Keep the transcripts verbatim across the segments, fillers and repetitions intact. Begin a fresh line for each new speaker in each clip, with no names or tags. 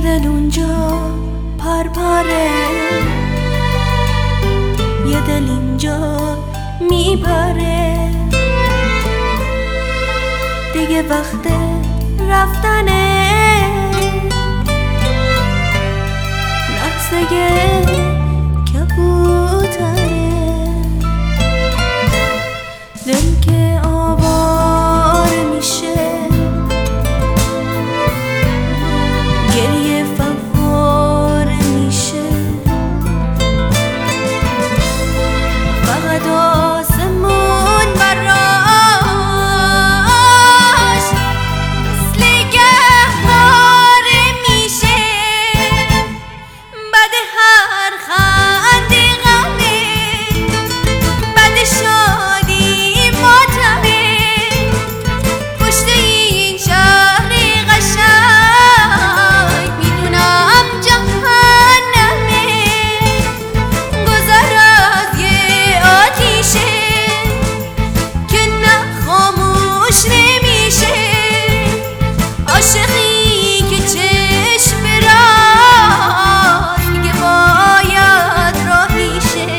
دل اونجا پرپره، یه دل اینجا میپره، دیگه وقت رفتنه، لحظه کبوتره، دل که آواره میشه، گریه فواره میشه، فقط آسمون براش مثل گهواره میشه، بعد هر خنده غمه، بعد شادی ماتمه، پشت این شهر قشنگ میدونم جهنمه، گذر از یه آتیشه که نه خاموش نمیشه، عاشقی که چشم راست میگه باید راهیشه.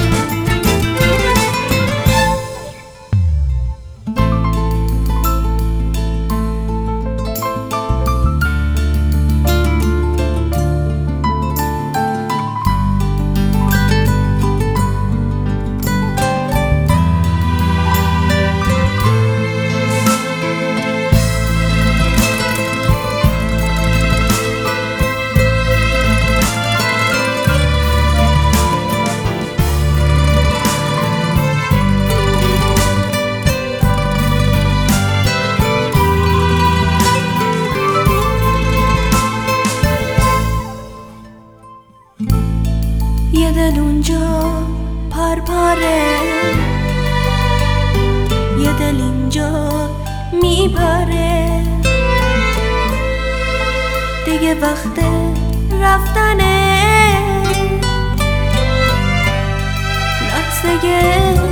یه دل اونجا پرپره، یه دل اینجا میپره، دیگه وقت رفتنه، لحظه